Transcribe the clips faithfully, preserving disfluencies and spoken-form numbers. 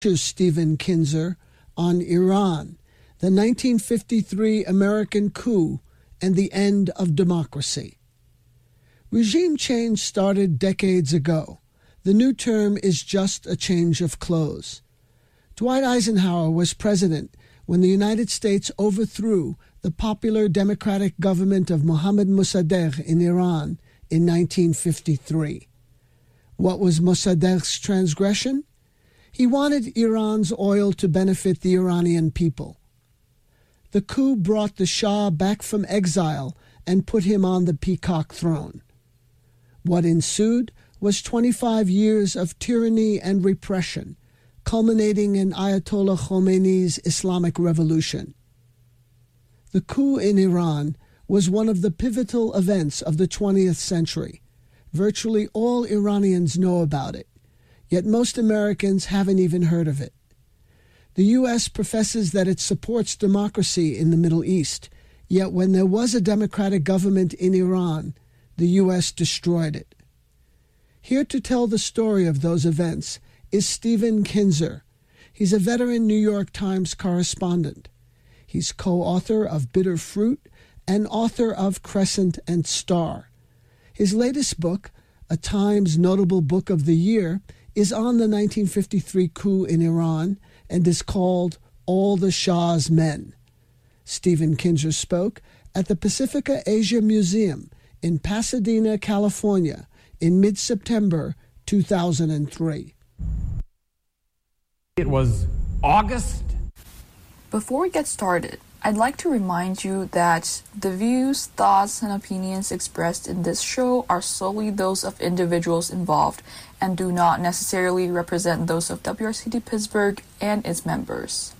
Stephen Kinzer on Iran, the nineteen fifty-three American coup, and the end of democracy. Regime change started decades ago. The new term is just a change of clothes. Dwight Eisenhower was president when the United States overthrew the popular democratic government of Mohammad Mossadegh in Iran in nineteen fifty-three. What was Mossadegh's transgression? He wanted Iran's oil to benefit the Iranian people. The coup brought the Shah back from exile and put him on the peacock throne. What ensued was twenty-five years of tyranny and repression, culminating in Ayatollah Khomeini's Islamic Revolution. The coup in Iran was one of the pivotal events of the twentieth century. Virtually all Iranians know about it, yet most Americans haven't even heard of it. The U S professes that it supports democracy in the Middle East, yet when there was a democratic government in Iran, the U S destroyed it. Here to tell the story of those events is Stephen Kinzer. He's a veteran New York Times correspondent. He's co-author of Bitter Fruit and author of Crescent and Star. His latest book, a Times Notable Book of the Year, is on the nineteen fifty-three coup in Iran and is called All the Shah's Men. Stephen Kinzer spoke at the Pacifica Asia Museum in Pasadena, California, in mid-September two thousand three. It was August. Before we get started, I'd like to remind you that the views, thoughts, and opinions expressed in this show are solely those of individuals involved and do not necessarily represent those of W R C T Pittsburgh and its members.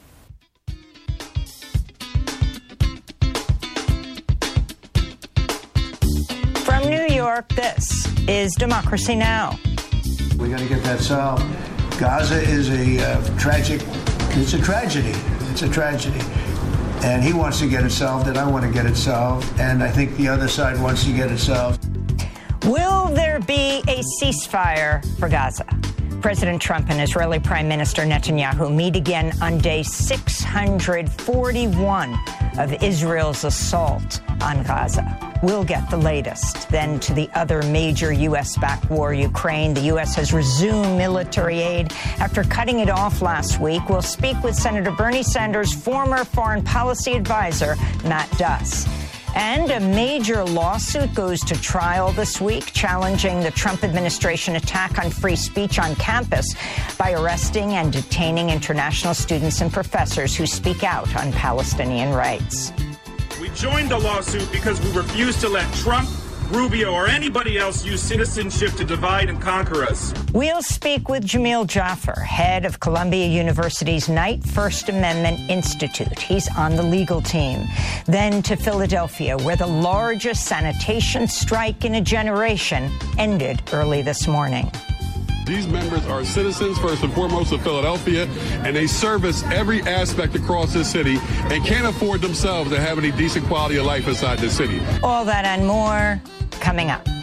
From New York, this is Democracy Now! We got to get that solved. Gaza is a uh, tragic, it's a tragedy. It's a tragedy. And he wants to get it solved, and I want to get it solved, and I think the other side wants to get it solved. Will there be a ceasefire for Gaza? President Trump and Israeli Prime Minister Netanyahu meet again on day six hundred forty-one of Israel's assault on Gaza. We'll get the latest. Then to the other major U S-backed war, Ukraine. The U S has resumed military aid after cutting it off last week. We'll speak with Senator Bernie Sanders' former foreign policy advisor, Matt Duss. And a major lawsuit goes to trial this week, challenging the Trump administration attack on free speech on campus by arresting and detaining international students and professors who speak out on Palestinian rights. We joined the lawsuit because we refuse to let Trump, Rubio, or anybody else use citizenship to divide and conquer us. We'll speak with Jamil Jaffer, head of Columbia University's Knight First Amendment Institute. He's on the legal team. Then to Philadelphia, where the largest sanitation strike in a generation ended early this morning. These members are citizens, first and foremost, of Philadelphia, and they service every aspect across this city and can't afford themselves to have any decent quality of life inside this city. All that and more coming up.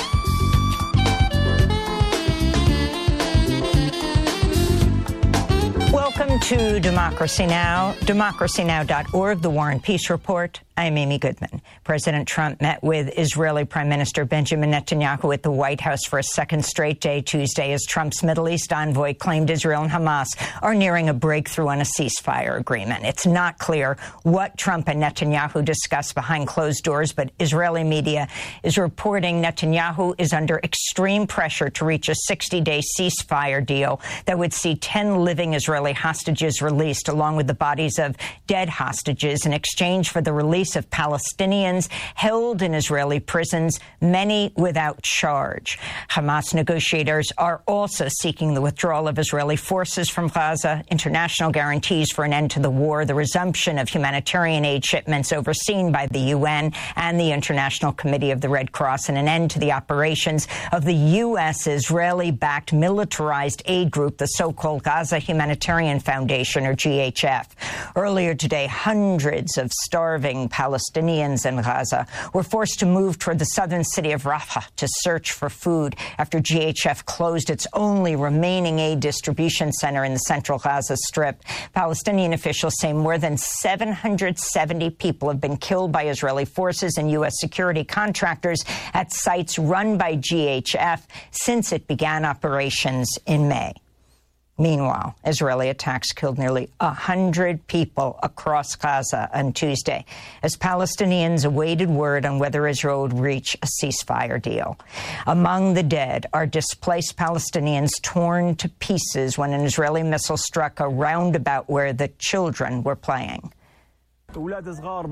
Welcome to Democracy Now!, democracy now dot org, the War and Peace Report. I'm Amy Goodman. President Trump met with Israeli Prime Minister Benjamin Netanyahu at the White House for a second straight day Tuesday as Trump's Middle East envoy claimed Israel and Hamas are nearing a breakthrough on a ceasefire agreement. It's not clear what Trump and Netanyahu discussed behind closed doors, but Israeli media is reporting Netanyahu is under extreme pressure to reach a sixty-day ceasefire deal that would see ten living Israeli hostages released, along with the bodies of dead hostages, in exchange for the release of Palestinians held in Israeli prisons, many without charge. Hamas negotiators are also seeking the withdrawal of Israeli forces from Gaza, international guarantees for an end to the war, the resumption of humanitarian aid shipments overseen by the U N and the International Committee of the Red Cross, and an end to the operations of the U S Israeli-backed militarized aid group, the so-called Gaza Humanitarian Humanitarian Foundation, or G H F. Earlier today, hundreds of starving Palestinians in Gaza were forced to move toward the southern city of Rafah to search for food after G H F closed its only remaining aid distribution center in the central Gaza Strip. Palestinian officials say more than seven hundred seventy people have been killed by Israeli forces and U S security contractors at sites run by G H F since it began operations in May. Meanwhile, Israeli attacks killed nearly one hundred people across Gaza on Tuesday as Palestinians awaited word on whether Israel would reach a ceasefire deal. Among the dead are displaced Palestinians torn to pieces when an Israeli missile struck a roundabout where the children were playing. At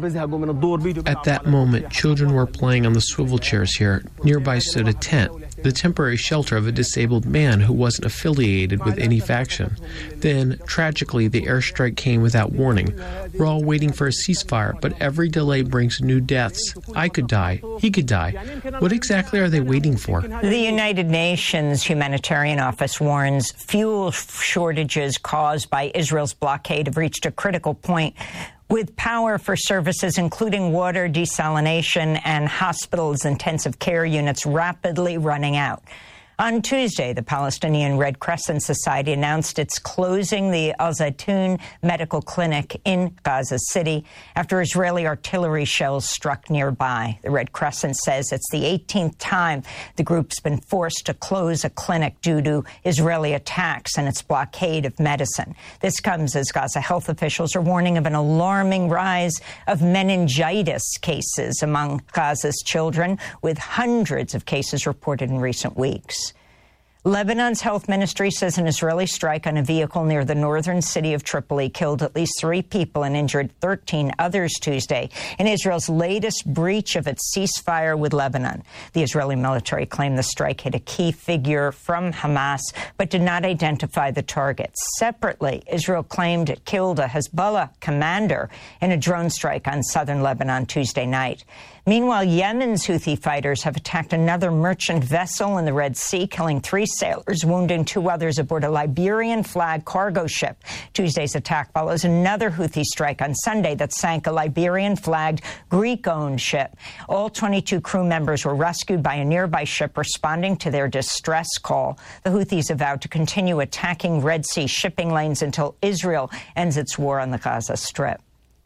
that moment, children were playing on the swivel chairs here. Nearby stood a tent, the temporary shelter of a disabled man who wasn't affiliated with any faction. Then, tragically, the airstrike came without warning. We're all waiting for a ceasefire, but every delay brings new deaths. I could die. He could die. What exactly are they waiting for? The United Nations Humanitarian Office warns fuel shortages caused by Israel's blockade have reached a critical point, with power for services including water, desalination, and hospitals' intensive care units rapidly running out. On Tuesday, the Palestinian Red Crescent Society announced it's closing the Al Zaytun Medical Clinic in Gaza City after Israeli artillery shells struck nearby. The Red Crescent says it's the eighteenth time the group's been forced to close a clinic due to Israeli attacks and its blockade of medicine. This comes as Gaza health officials are warning of an alarming rise of meningitis cases among Gaza's children, with hundreds of cases reported in recent weeks. Lebanon's health ministry says an Israeli strike on a vehicle near the northern city of Tripoli killed at least three people and injured thirteen others Tuesday in Israel's latest breach of its ceasefire with Lebanon. The Israeli military claimed the strike hit a key figure from Hamas, but did not identify the target. Separately, Israel claimed it killed a Hezbollah commander in a drone strike on southern Lebanon Tuesday night. Meanwhile, Yemen's Houthi fighters have attacked another merchant vessel in the Red Sea, killing three sailors, wounding two others aboard a Liberian-flagged cargo ship. Tuesday's attack follows another Houthi strike on Sunday that sank a Liberian-flagged Greek-owned ship. All twenty-two crew members were rescued by a nearby ship responding to their distress call. The Houthis have vowed to continue attacking Red Sea shipping lanes until Israel ends its war on the Gaza Strip.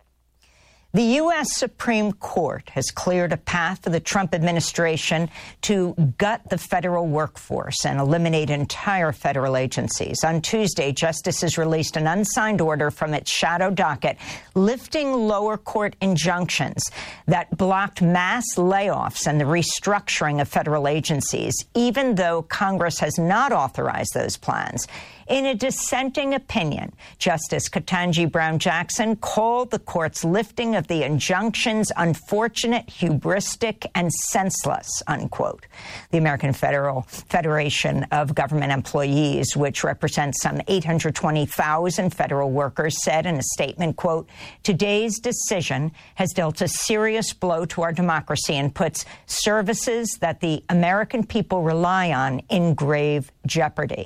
The U S Supreme Court has cleared a path for the Trump administration to gut the federal workforce and eliminate entire federal agencies. On Tuesday, justices released an unsigned order from its shadow docket lifting lower court injunctions that blocked mass layoffs and the restructuring of federal agencies, even though Congress has not authorized those plans. In a dissenting opinion, Justice Ketanji Brown Jackson called the court's lifting of the injunctions unfortunate, hubristic, and senseless, unquote. The American Federal Federation of Government Employees, which represents some eight hundred twenty thousand federal workers, said in a statement, quote, "Today's decision has dealt a serious blow to our democracy and puts services that the American people rely on in grave jeopardy."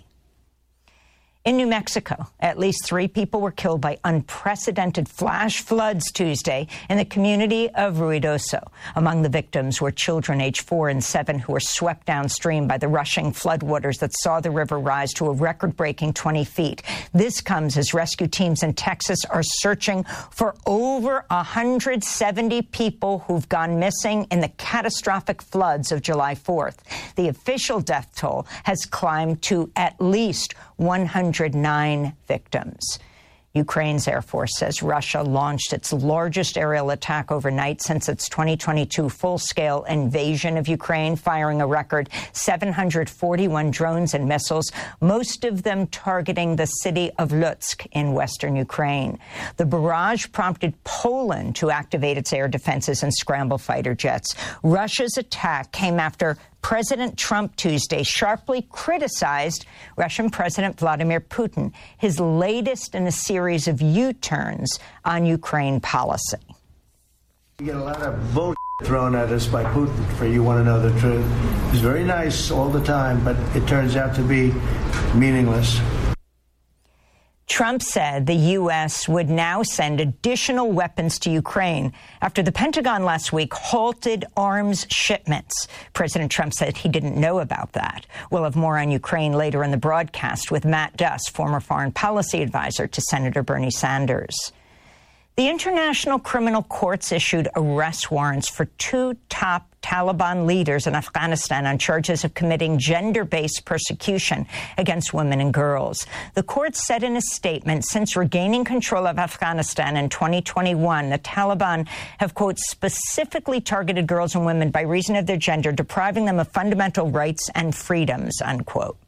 In New Mexico, at least three people were killed by unprecedented flash floods Tuesday in the community of Ruidoso. Among the victims were children aged four and seven who were swept downstream by the rushing floodwaters that saw the river rise to a record-breaking twenty feet. This comes as rescue teams in Texas are searching for over one hundred seventy people who've gone missing in the catastrophic floods of July fourth. The official death toll has climbed to at least one hundred nine victims. Ukraine's Air Force says Russia launched its largest aerial attack overnight since its twenty twenty-two full-scale invasion of Ukraine, firing a record seven hundred forty-one drones and missiles, most of them targeting the city of Lutsk in western Ukraine. The barrage prompted Poland to activate its air defenses and scramble fighter jets. Russia's attack came after President Trump Tuesday sharply criticized Russian President Vladimir Putin, his latest in a series of U-turns on Ukraine policy. You get a lot of bullshit thrown at us by Putin, for you want to know the truth. He's very nice all the time, but it turns out to be meaningless. Trump said the U S would now send additional weapons to Ukraine after the Pentagon last week halted arms shipments. President Trump said he didn't know about that. We'll have more on Ukraine later in the broadcast with Matt Duss, former foreign policy advisor to Senator Bernie Sanders. The International Criminal Courts issued arrest warrants for two top Taliban leaders in Afghanistan on charges of committing gender-based persecution against women and girls. The court said in a statement, since regaining control of Afghanistan in twenty twenty-one, the Taliban have, quote, specifically targeted girls and women by reason of their gender, depriving them of fundamental rights and freedoms, unquote.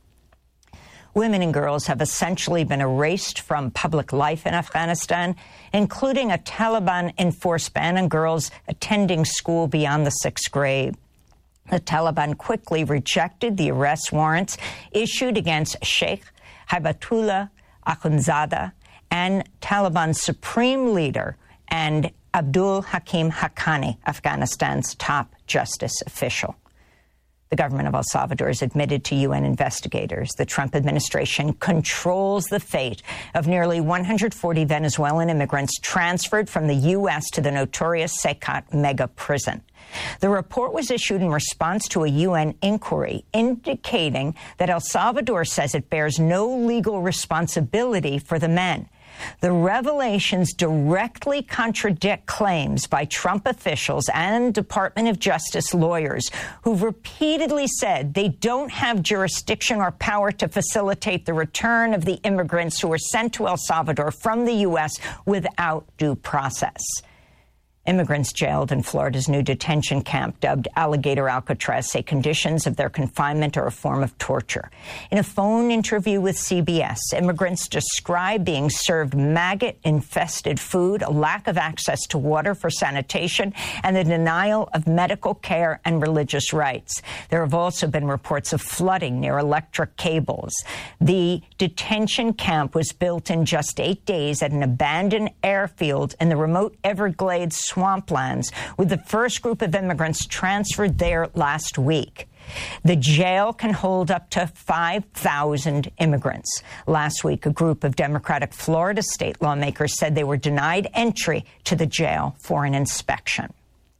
Women and girls have essentially been erased from public life in Afghanistan, including a Taliban-enforced ban on girls attending school beyond the sixth grade. The Taliban quickly rejected the arrest warrants issued against Sheikh Hibatullah Akhundzada and Taliban Supreme Leader and Abdul Hakim Haqqani, Afghanistan's top justice official. The government of El Salvador has admitted to U N investigators the Trump administration controls the fate of nearly one hundred forty Venezuelan immigrants transferred from the U S to the notorious Secat mega prison. The report was issued in response to a U N inquiry indicating that El Salvador says it bears no legal responsibility for the men. The revelations directly contradict claims by Trump officials and Department of Justice lawyers who've repeatedly said they don't have jurisdiction or power to facilitate the return of the immigrants who were sent to El Salvador from the U S without due process. Immigrants jailed in Florida's new detention camp, dubbed Alligator Alcatraz, say conditions of their confinement are a form of torture. In a phone interview with C B S, immigrants describe being served maggot-infested food, a lack of access to water for sanitation, and the denial of medical care and religious rights. There have also been reports of flooding near electric cables. The detention camp was built in just eight days at an abandoned airfield in the remote Everglades swamplands, with the first group of immigrants transferred there last week. The jail can hold up to five thousand immigrants. Last week, a group of Democratic Florida state lawmakers said they were denied entry to the jail for an inspection.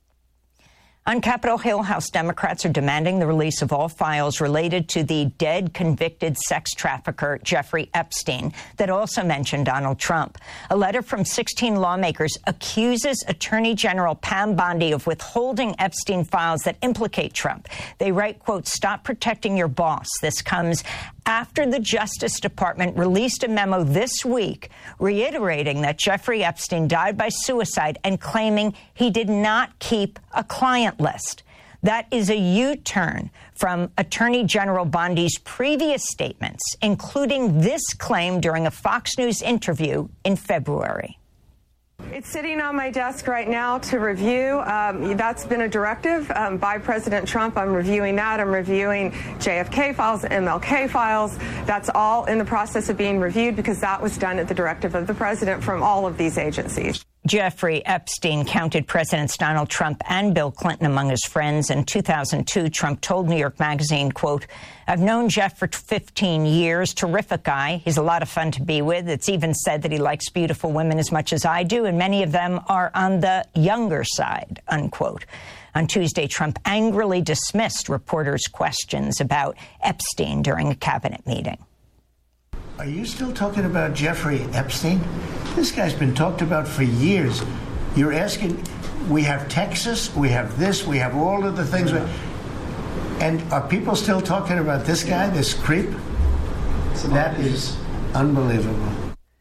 On Capitol Hill, House Democrats are demanding the release of all files related to the dead convicted sex trafficker Jeffrey Epstein that also mentioned Donald Trump. A letter from sixteen lawmakers accuses Attorney General Pam Bondi of withholding Epstein files that implicate Trump. They write, quote, "Stop protecting your boss." This comes after the Justice Department released a memo this week reiterating that Jeffrey Epstein died by suicide and claiming he did not keep a client list. That is a U-turn from Attorney General Bondi's previous statements, including this claim during a Fox News interview in February. It's sitting on my desk right now to review. Um, that's been a directive um, by President Trump. I'm reviewing that. I'm reviewing J F K files, M L K files. That's all in the process of being reviewed because that was done at the directive of the president from all of these agencies. Jeffrey Epstein counted Presidents Donald Trump and Bill Clinton among his friends. In two thousand two, Trump told New York Magazine, quote, "I've known Jeff for fifteen years. Terrific guy. He's a lot of fun to be with. It's even said that he likes beautiful women as much as I do, and many of them are on the younger side," unquote. On Tuesday, Trump angrily dismissed reporters' questions about Epstein during a cabinet meeting. Are you still talking about Jeffrey Epstein? This guy's been talked about for years. You're asking, we have Texas, we have this, we have all of the things. Yeah. And are people still talking about this guy, this creep? That is unbelievable.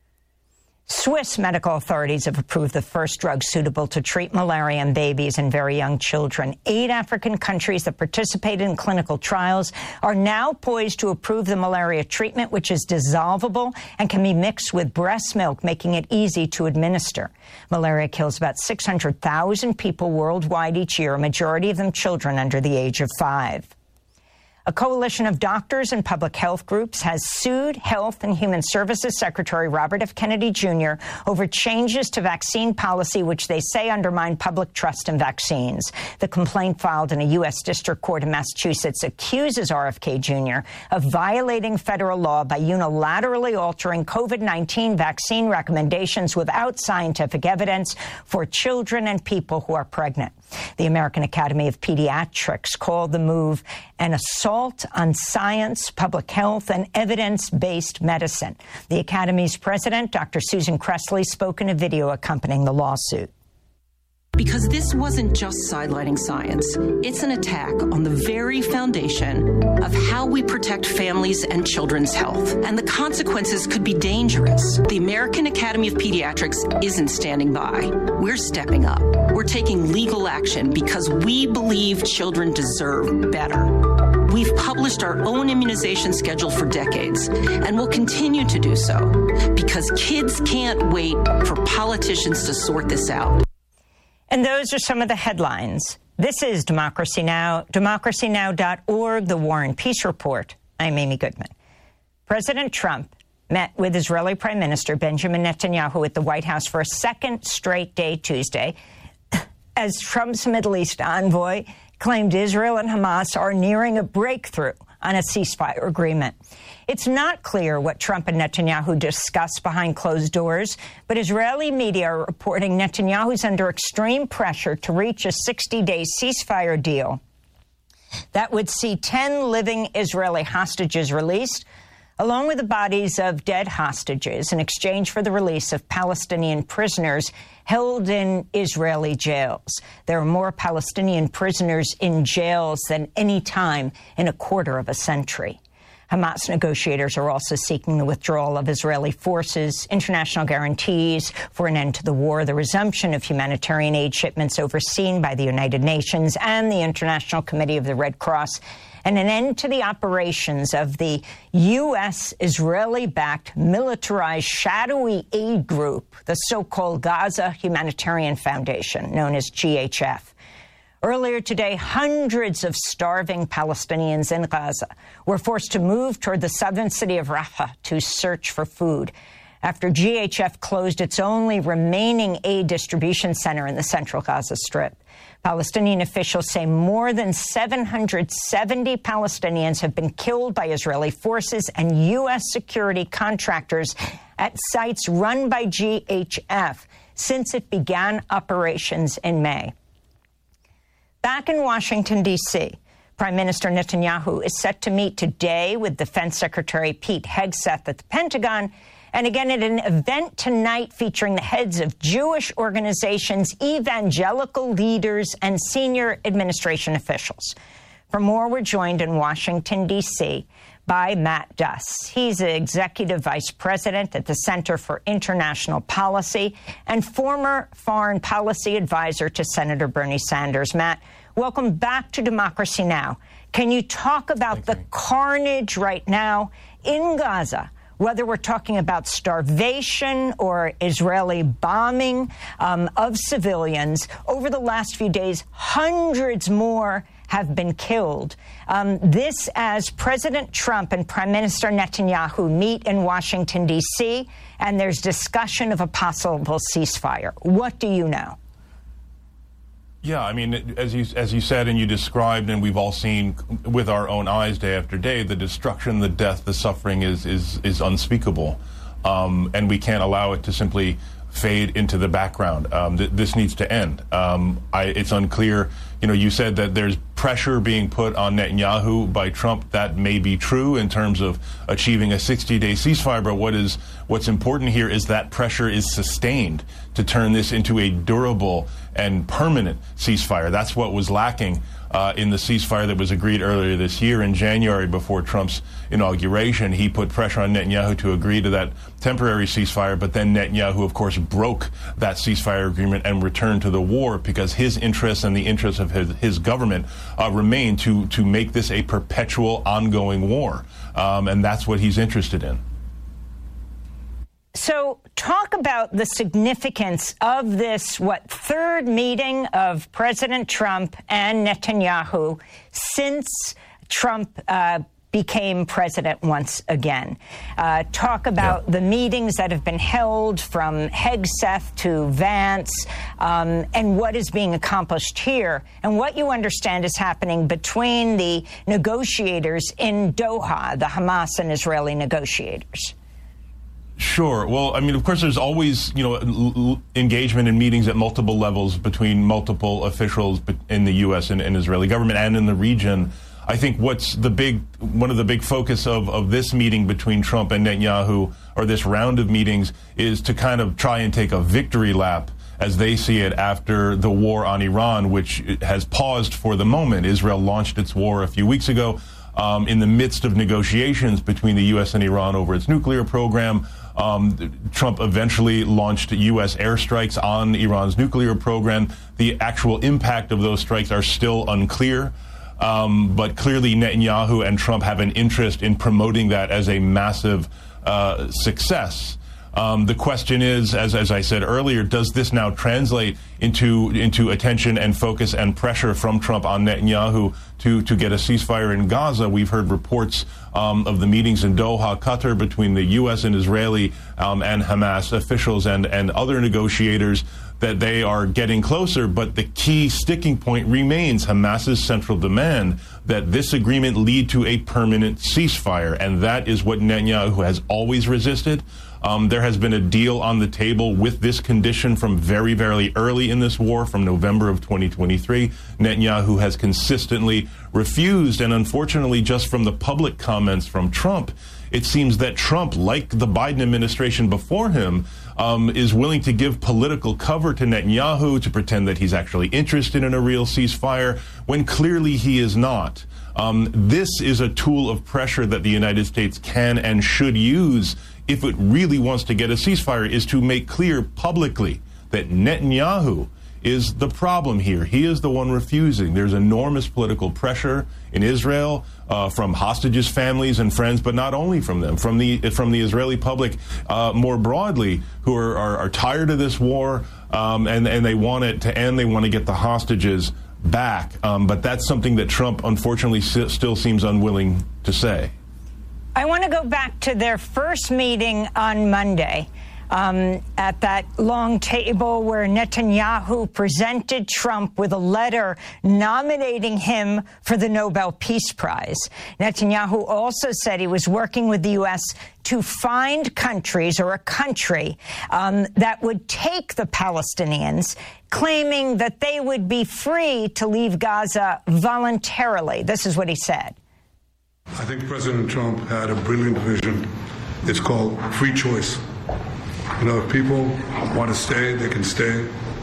Swiss medical authorities have approved the first drug suitable to treat malaria in babies and very young children. Eight African countries that participated in clinical trials are now poised to approve the malaria treatment, which is dissolvable and can be mixed with breast milk, making it easy to administer. Malaria kills about six hundred thousand people worldwide each year, a majority of them children under the age of five. A coalition of doctors and public health groups has sued Health and Human Services Secretary Robert F. Kennedy Junior over changes to vaccine policy which they say undermine public trust in vaccines. The complaint filed in a U S District Court in Massachusetts accuses R F K Junior of violating federal law by unilaterally altering COVID nineteen vaccine recommendations without scientific evidence for children and people who are pregnant. The American Academy of Pediatrics called the move an assault on science, public health, and evidence-based medicine. The Academy's president, Doctor Susan Kressley, spoke in a video accompanying the lawsuit. Because this wasn't just sidelining science. It's an attack on the very foundation of how we protect families and children's health. And the consequences could be dangerous. The American Academy of Pediatrics isn't standing by. We're stepping up. We're taking legal action because we believe children deserve better. We've published our own immunization schedule for decades, and will continue to do so, because kids can't wait for politicians to sort this out. And those are some of the headlines. This is Democracy Now!, democracy now dot org, The War and Peace Report. I'm Amy Goodman. President Trump met with Israeli Prime Minister Benjamin Netanyahu at the White House for a second straight day Tuesday, as Trump's Middle East envoy claimed Israel and Hamas are nearing a breakthrough on a ceasefire agreement. It's not clear what Trump and Netanyahu discussed behind closed doors, but Israeli media are reporting Netanyahu's under extreme pressure to reach a sixty-day ceasefire deal that would see ten living Israeli hostages released, along with the bodies of dead hostages, in exchange for the release of Palestinian prisoners held in Israeli jails. There are more Palestinian prisoners in jails than any time in a quarter of a century. Hamas negotiators are also seeking the withdrawal of Israeli forces, international guarantees for an end to the war, the resumption of humanitarian aid shipments overseen by the United Nations and the International Committee of the Red Cross, and an end to the operations of the U S Israeli-backed militarized shadowy aid group, the so-called Gaza Humanitarian Foundation, known as G H F. Earlier today, hundreds of starving Palestinians in Gaza were forced to move toward the southern city of Rafah to search for food after G H F closed its only remaining aid distribution center in the central Gaza Strip. Palestinian officials say more than seven hundred seventy Palestinians have been killed by Israeli forces and U S security contractors at sites run by G H F since it began operations in May. Back in Washington, D C, Prime Minister Netanyahu is set to meet today with Defense Secretary Pete Hegseth at the Pentagon, and again at an event tonight featuring the heads of Jewish organizations, evangelical leaders, and senior administration officials. For more, we're joined in Washington, D C by Matt Duss. He's the Executive Vice President at the Center for International Policy and former Foreign Policy Advisor to Senator Bernie Sanders. Matt, welcome back to Democracy Now! Can you talk about Thank the you. carnage right now in Gaza, whether we're talking about starvation or Israeli bombing um, of civilians? Over the last few days, hundreds more have been killed. Um, this as President Trump and Prime Minister Netanyahu meet in Washington, D C, and there's discussion of a possible ceasefire. What do you know? Yeah, I mean, as you as you said and you described, and we've all seen with our own eyes day after day, the destruction, the death, the suffering is is is unspeakable, um, and we can't allow it to simply fade into the background. Um, th this needs to end. Um, I, it's unclear. You know, you said that there's pressure being put on Netanyahu by Trump. That may be true in terms of achieving a sixty-day ceasefire, but what is what's important here is that pressure is sustained to turn this into a durable and permanent ceasefire. That's what was lacking uh, in the ceasefire that was agreed earlier this year in January before Trump's inauguration. He put pressure on Netanyahu to agree to that temporary ceasefire, but then Netanyahu, of course, broke that ceasefire agreement and returned to the war because his interests and the interests of his, his government uh, remain to, to make this a perpetual, ongoing war. Um, and that's what he's interested in. So talk about the significance of this, what, third meeting of President Trump and Netanyahu since Trump uh, became president once again. Uh, talk about yeah. the meetings that have been held from Hegseth to Vance, um, and what is being accomplished here, and what you understand is happening between the negotiators in Doha, the Hamas and Israeli negotiators. Sure. Well, I mean, of course, there's always, you know, l- l- engagement in meetings at multiple levels between multiple officials in the U S and, and Israeli government and in the region. I think what's the big, one of the big focus of, of this meeting between Trump and Netanyahu, or this round of meetings, is to kind of try and take a victory lap, as they see it, after the war on Iran, which has paused for the moment. Israel launched its war a few weeks ago um, in the midst of negotiations between the U S and Iran over its nuclear program. Um, Trump eventually launched U S airstrikes on Iran's nuclear program. The actual impact of those strikes are still unclear. Um, but clearly Netanyahu and Trump have an interest in promoting that as a massive uh, success. Um, the question is, as, as I said earlier, does this now translate into into attention and focus and pressure from Trump on Netanyahu to, to get a ceasefire in Gaza? We've heard reports um, of the meetings in Doha, Qatar, between the U S and Israeli um, and Hamas officials and, and other negotiators, that they are getting closer. But the key sticking point remains Hamas's central demand that this agreement lead to a permanent ceasefire. And that is what Netanyahu has always resisted. Um, there has been a deal on the table with this condition from very, very early in this war, from November of twenty twenty-three. Netanyahu has consistently refused. And unfortunately, just from the public comments from Trump, it seems that Trump, like the Biden administration before him, um, is willing to give political cover to Netanyahu to pretend that he's actually interested in a real ceasefire, when clearly he is not. Um, this is a tool of pressure that the United States can and should use if it really wants to get a ceasefire, is to make clear publicly that Netanyahu is the problem here. He is the one refusing. There's enormous political pressure in Israel uh, from hostages' families and friends, but not only from them, from the from the Israeli public uh, more broadly, who are, are, are tired of this war um, and, and they want it to end. They want to get the hostages back. Um, but that's something that Trump, unfortunately, s- still seems unwilling to say. I want to go back to their first meeting on Monday. Um, at that long table where Netanyahu presented Trump with a letter nominating him for the Nobel Peace Prize. Netanyahu also said he was working with the U S to find countries, or a country, um, that would take the Palestinians, claiming that they would be free to leave Gaza voluntarily. This is what he said. I think President Trump had a brilliant vision. It's called free choice. You know, if people want to stay, they can stay.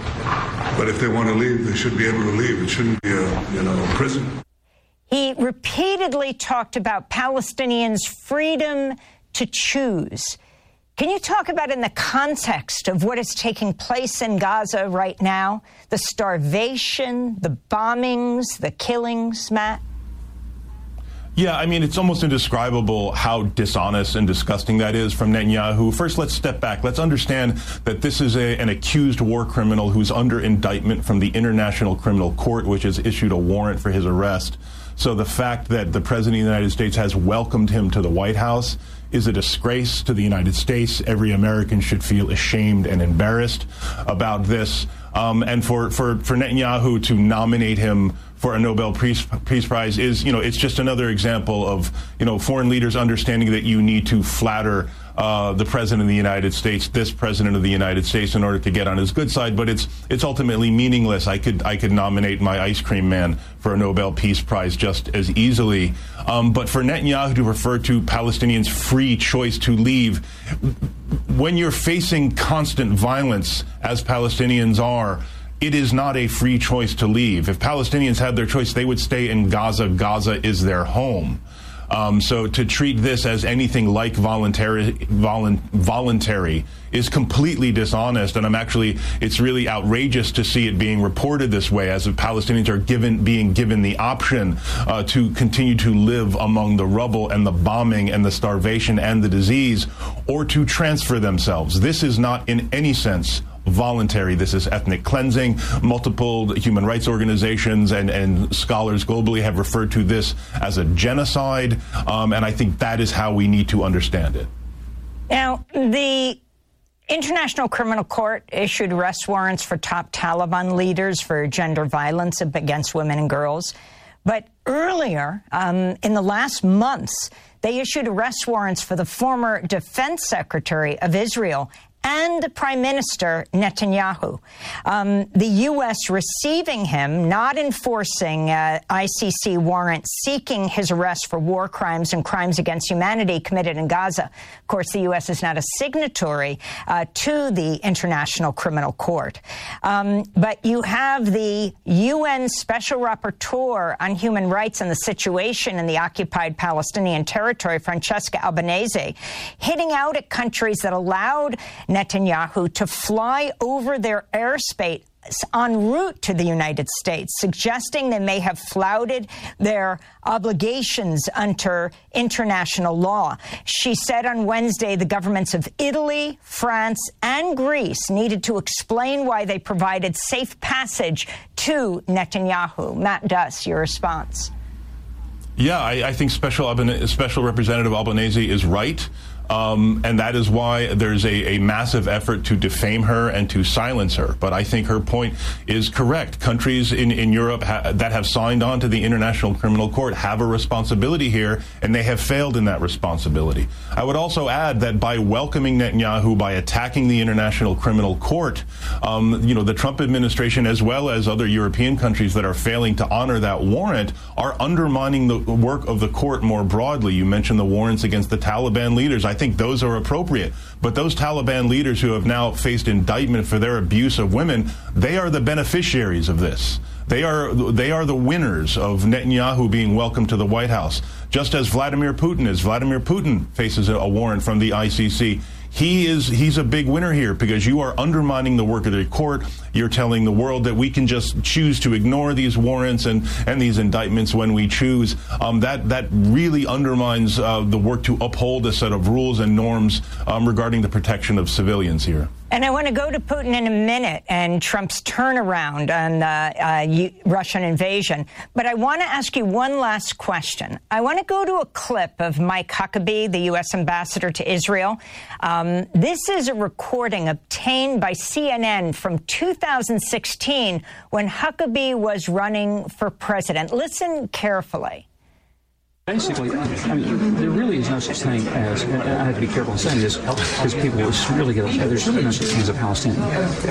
But if they want to leave, they should be able to leave. It shouldn't be a, you know, a prison. He repeatedly talked about Palestinians' freedom to choose. Can you talk about, in the context of what is taking place in Gaza right now, the starvation, the bombings, the killings, Matt? Yeah, I mean, it's almost indescribable how dishonest and disgusting that is from Netanyahu. First, let's step back. Let's understand that this is a, an accused war criminal who's under indictment from the International Criminal Court, which has issued a warrant for his arrest. So the fact that the President of the United States has welcomed him to the White House is a disgrace to the United States. Every American should feel ashamed and embarrassed about this. Um, and for, for, for Netanyahu to nominate him for a Nobel Peace, Peace Prize is, you know, it's just another example of, you know, foreign leaders understanding that you need to flatter uh, the President of the United States, this President of the United States, in order to get on his good side. But it's it's ultimately meaningless. I could I could nominate my ice cream man for a Nobel Peace Prize just as easily. Um, but for Netanyahu to refer to Palestinians' free choice to leave, when you're facing constant violence, as Palestinians are, it is not a free choice to leave. If Palestinians had their choice, they would stay in Gaza. Gaza is their home. Um, so to treat this as anything like voluntary, volu- voluntary is completely dishonest. And I'm actually, it's really outrageous to see it being reported this way, as if Palestinians are given, being given the option uh, to continue to live among the rubble and the bombing and the starvation and the disease, or to transfer themselves. This is not in any sense voluntary. This is ethnic cleansing. Multiple human rights organizations and, and scholars globally have referred to this as a genocide, um, and I think that is how we need to understand it. Now, the International Criminal Court issued arrest warrants for top Taliban leaders for gender violence against women and girls. But earlier, um, in the last months, they issued arrest warrants for the former Defense Secretary of Israel and Prime Minister Netanyahu. Um, the U S receiving him, not enforcing uh, I C C warrant, seeking his arrest for war crimes and crimes against humanity committed in Gaza. Of course, the U S is not a signatory uh, to the International Criminal Court. Um, but you have the U N Special Rapporteur on Human Rights and the situation in the occupied Palestinian territory, Francesca Albanese, hitting out at countries that allowed Netanyahu to fly over their airspace en route to the United States, suggesting they may have flouted their obligations under international law. She said on Wednesday the governments of Italy, France, and Greece needed to explain why they provided safe passage to Netanyahu. Matt Duss, your response. Yeah, I, I think Special, Special Representative Albanese is right. Um, and that is why there's a, a massive effort to defame her and to silence her. But I think her point is correct. Countries in, in Europe ha that have signed on to the International Criminal Court have a responsibility here, and they have failed in that responsibility. I would also add that by welcoming Netanyahu, by attacking the International Criminal Court, um, you know, the Trump administration, as well as other European countries that are failing to honor that warrant, are undermining the work of the court more broadly. You mentioned the warrants against the Taliban leaders. I I think those are appropriate. But those Taliban leaders who have now faced indictment for their abuse of women, they are the beneficiaries of this. They are they are the winners of Netanyahu being welcomed to the White House, just as Vladimir Putin is. Vladimir Putin faces a warrant from the I C C. He is he's a big winner here because you are undermining the work of the court. You're telling the world that we can just choose to ignore these warrants and, and these indictments when we choose. Um, that that really undermines uh, the work to uphold a set of rules and norms um, regarding the protection of civilians here. And I want to go to Putin in a minute and Trump's turnaround on the uh, Russian invasion. But I want to ask you one last question. I want to go to a clip of Mike Huckabee, the U S ambassador to Israel. Um, this is a recording obtained by C N N from two thousand sixteen when Huckabee was running for president. Listen carefully. Basically, I mean, there really is no such thing as, and I have to be careful in saying this, because people will really get upset, there's really no such thing as a Palestinian.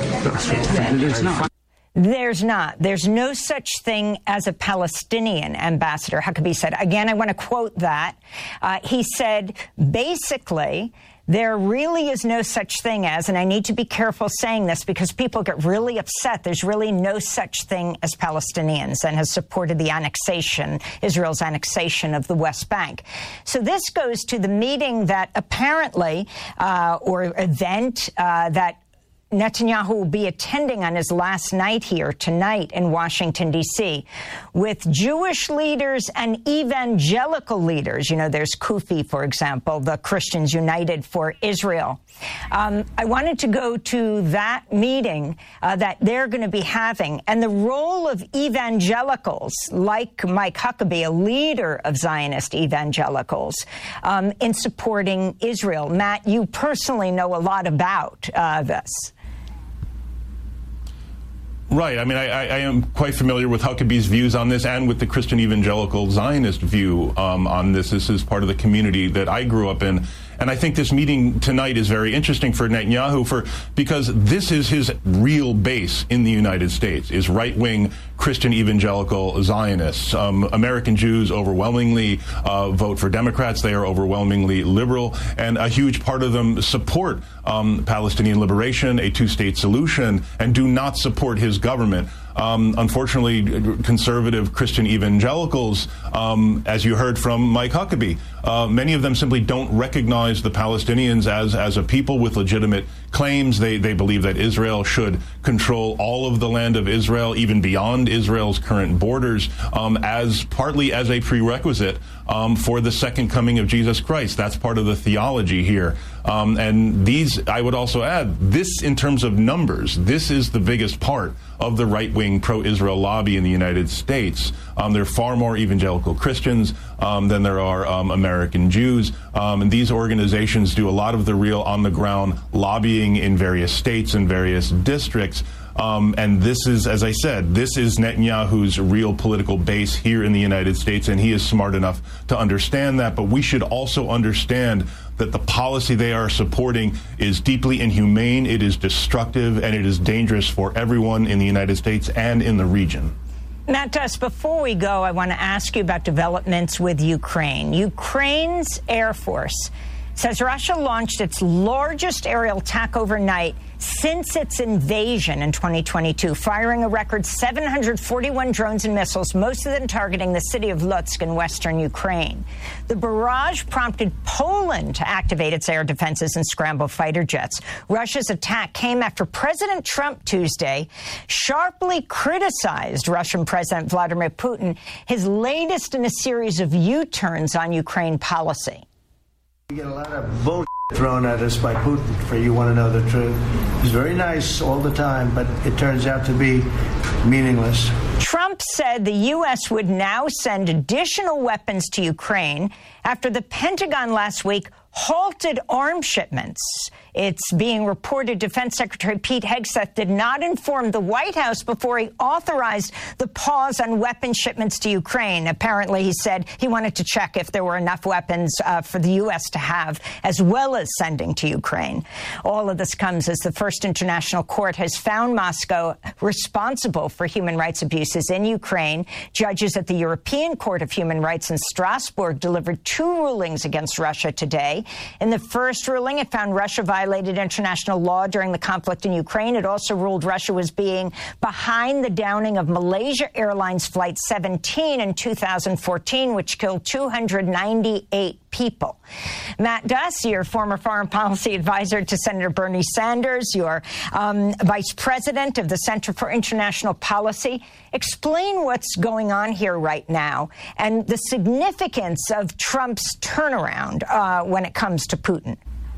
There's not. There's not. There's no such thing as a Palestinian, Ambassador Huckabee said. Again, I want to quote that. Uh, he said, basically, there really is no such thing as, and I need to be careful saying this because people get really upset, there's really no such thing as Palestinians, and has supported the annexation, Israel's annexation of the West Bank. So this goes to the meeting that apparently, uh, or event uh, that Netanyahu will be attending on his last night here tonight in Washington, D C, with Jewish leaders and evangelical leaders. You know, there's Kufi, for example, the Christians United for Israel. Um, I wanted to go to that meeting uh, that they're going to be having, and the role of evangelicals like Mike Huckabee, a leader of Zionist evangelicals, um, in supporting Israel. Matt, you personally know a lot about uh, this. Right. I mean, I, I am quite familiar with Huckabee's views on this and with the Christian evangelical Zionist view um, on this. This is part of the community that I grew up in. And I think this meeting tonight is very interesting for Netanyahu for because this is his real base in the United States, is right-wing Christian evangelical Zionists. Um, American Jews overwhelmingly uh, vote for Democrats. They are overwhelmingly liberal, and a huge part of them support um, Palestinian liberation, a two-state solution, and do not support his government. um, unfortunately, conservative Christian evangelicals, um, as you heard from Mike Huckabee, uh, many of them simply don't recognize the Palestinians as, as a people with legitimate claims. They, they believe that Israel should control all of the land of Israel, even beyond Israel's current borders, um, as partly as a prerequisite um, for the second coming of Jesus Christ. That's part of the theology here. Um, and these, I would also add, this in terms of numbers, this is the biggest part of the right-wing pro-Israel lobby in the United States. Um, there are far more evangelical Christians um, than there are um, American Jews. Um, and these organizations do a lot of the real on-the-ground lobbying in various states and various districts. Um, and this is, as I said, this is Netanyahu's real political base here in the United States, and he is smart enough to understand that. But we should also understand that the policy they are supporting is deeply inhumane, it is destructive, and it is dangerous for everyone in the United States and in the region. Matt Duss, before we go, I want to ask you about developments with Ukraine. Ukraine's Air Force says Russia launched its largest aerial attack overnight since its invasion in twenty twenty-two, firing a record seven hundred forty-one drones and missiles, most of them targeting the city of Lutsk in western Ukraine. The barrage prompted Poland to activate its air defenses and scramble fighter jets. Russia's attack came after President Trump Tuesday sharply criticized Russian President Vladimir Putin, his latest in a series of U-turns on Ukraine policy. We get a lot of bullshit thrown at us by Putin, for you want to know the truth. He's very nice all the time, but it turns out to be meaningless. Trump said the U S would now send additional weapons to Ukraine after the Pentagon last week halted arms shipments. It's being reported Defense Secretary Pete Hegseth did not inform the White House before he authorized the pause on weapon shipments to Ukraine. Apparently, he said he wanted to check if there were enough weapons uh, for the U S to have, as well as sending to Ukraine. All of this comes as the First International Court has found Moscow responsible for human rights abuses in Ukraine. Judges at the European Court of Human Rights in Strasbourg delivered two rulings against Russia today. In the first ruling, it found Russia violated international law during the conflict in Ukraine. It also ruled Russia was being behind the downing of Malaysia Airlines Flight seventeen in two thousand fourteen, which killed two hundred ninety-eight people. Matt Duss, your former foreign policy advisor to Senator Bernie Sanders, your um, vice president of the Center for International Policy. Explain what's going on here right now and the significance of Trump's turnaround uh, when it comes to Putin.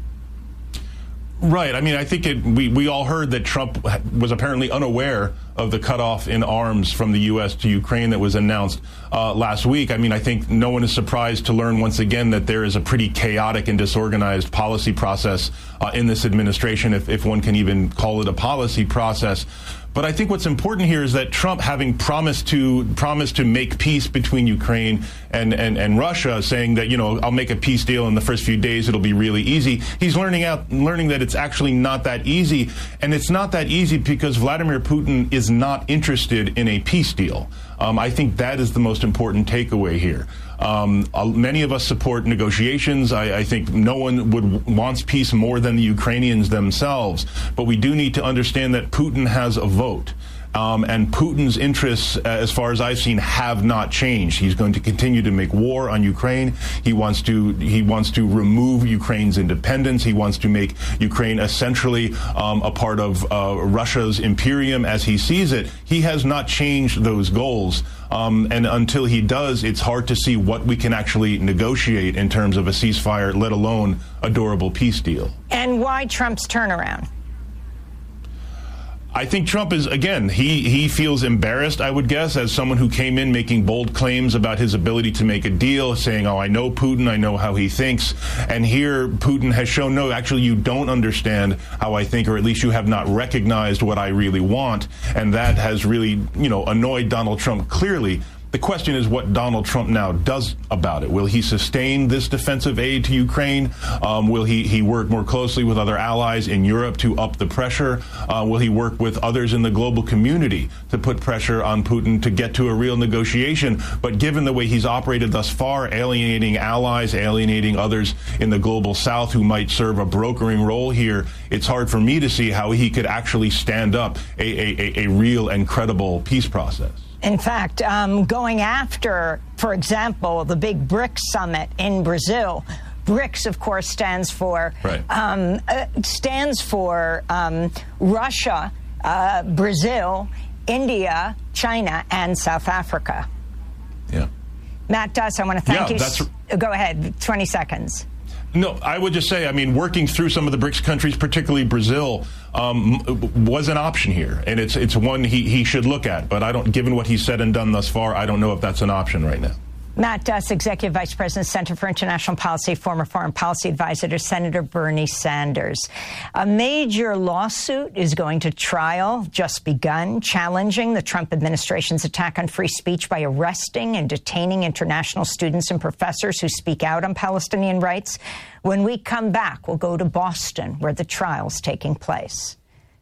Right. I mean, I think it, we, we all heard that Trump was apparently unaware of the cutoff in arms from the U S to Ukraine that was announced uh, last week. I mean, I think no one is surprised to learn once again that there is a pretty chaotic and disorganized policy process uh, in this administration, if, if one can even call it a policy process. But I think what's important here is that Trump, having promised to promised to make peace between Ukraine and, and, and Russia, saying that, you know, I'll make a peace deal in the first few days, it'll be really easy. He's learning out learning that it's actually not that easy. And it's not that easy because Vladimir Putin is not interested in a peace deal. Um, I think that is the most important takeaway here. Um, uh, many of us support negotiations. I, I think no one would wants peace more than the Ukrainians themselves. But we do need to understand that Putin has a vote. Um, and Putin's interests, uh, as far as I've seen, have not changed. He's going to continue to make war on Ukraine. He wants to he wants to remove Ukraine's independence. He wants to make Ukraine essentially um, a part of uh, Russia's imperium as he sees it. He has not changed those goals. Um, and until he does, it's hard to see what we can actually negotiate in terms of a ceasefire, let alone a durable peace deal. And why Trump's turnaround? I think Trump is, again, he, he feels embarrassed, I would guess, as someone who came in making bold claims about his ability to make a deal, saying, oh, I know Putin, I know how he thinks. And here Putin has shown, no, actually, you don't understand how I think, or at least you have not recognized what I really want. And that has really, you know, annoyed Donald Trump clearly. The question is what Donald Trump now does about it. Will he sustain this defensive aid to Ukraine? Um, will he, he work more closely with other allies in Europe to up the pressure? Uh, will he work with others in the global community to put pressure on Putin to get to a real negotiation? But given the way he's operated thus far, alienating allies, alienating others in the global south who might serve a brokering role here, it's hard for me to see how he could actually stand up a, a, a real and credible peace process. In fact, um, going after, for example, the big BRICS summit in Brazil. BRICS, of course, stands for right. um, uh, stands for um, Russia, uh, Brazil, India, China, and South Africa. Yeah. Matt Duss, I want to thank yeah, you. That's... Go ahead, twenty seconds. No, I would just say, I mean, working through some of the BRICS countries, particularly Brazil, um, was an option here, and it's it's one he, he should look at. But I don't, given what he's said and done thus far, I don't know if that's an option right now. Matt Duss, Executive Vice President, Center for International Policy, former Foreign Policy Advisor to Senator Bernie Sanders. A major lawsuit is going to trial, just begun, challenging the Trump administration's attack on free speech by arresting and detaining international students and professors who speak out on Palestinian rights. When we come back, we'll go to Boston, where the trial's taking place.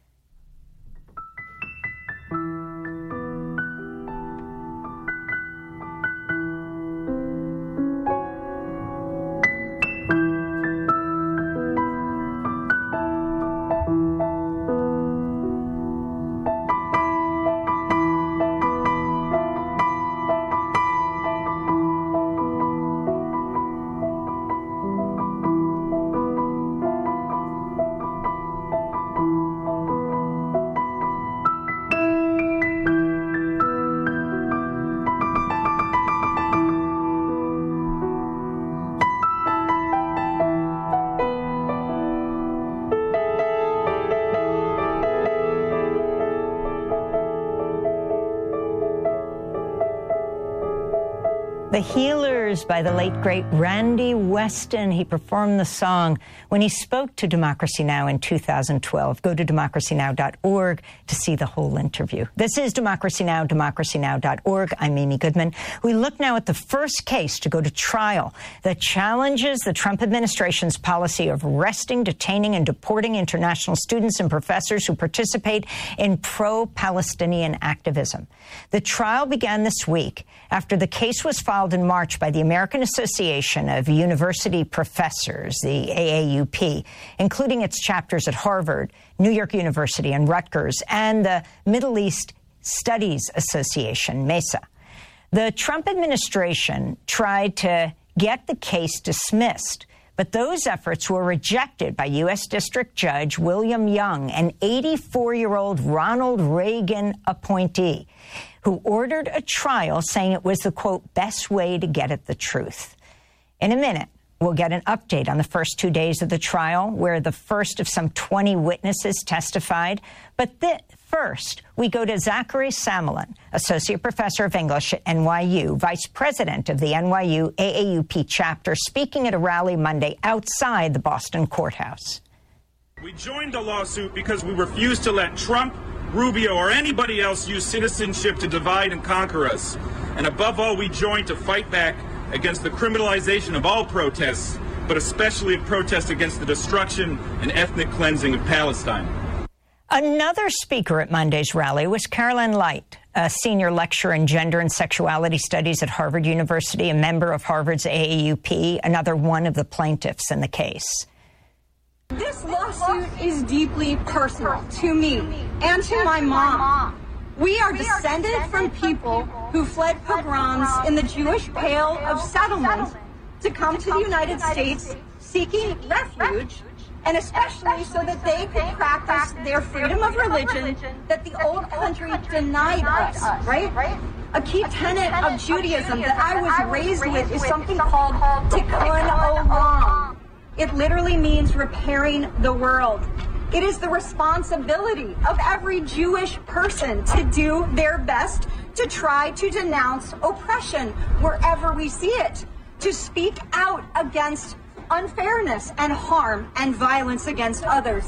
The Healers by the late, great Randy Weston. He performed the song when he spoke to Democracy Now! In two thousand twelve. Go to democracy now dot org to see the whole interview. This is Democracy Now!, democracy now dot org. I'm Amy Goodman. We look now at the first case to go to trial that challenges the Trump administration's policy of arresting, detaining, and deporting international students and professors who participate in pro-Palestinian activism. The trial began this week after the case was filed in March by the American Association of University Professors, the A A U P, including its chapters at Harvard, New York University, and Rutgers, and the Middle East Studies Association, MESA. The Trump administration tried to get the case dismissed, but those efforts were rejected by U S District Judge William Young, an eighty-four-year-old Ronald Reagan appointee, who ordered a trial saying it was the, quote, best way to get at the truth. In a minute, we'll get an update on the first two days of the trial, where the first of some twenty witnesses testified. But th- first, we go to Zachary Samelin, Associate Professor of English at N Y U, Vice President of the N Y U A A U P chapter, speaking at a rally Monday outside the Boston courthouse. We joined the lawsuit because we refuse to let Trump, Rubio, or anybody else use citizenship to divide and conquer us. And above all, we joined to fight back against the criminalization of all protests, but especially of protests against the destruction and ethnic cleansing of Palestine. Another speaker at Monday's rally was Caroline Light, a senior lecturer in gender and sexuality studies at Harvard University, a member of Harvard's A A U P, another one of the plaintiffs in the case. This lawsuit is deeply personal to me and to my mom. We are descended from people who fled pogroms in the Jewish Pale of Settlement to come to the United States seeking refuge, and especially so that they could practice their freedom of religion that the old country denied us, right? A key tenet of Judaism that I was raised with is something called Tikkun Olam. It literally means repairing the world. It is the responsibility of every Jewish person to do their best to try to denounce oppression wherever we see it, to speak out against unfairness and harm and violence against others.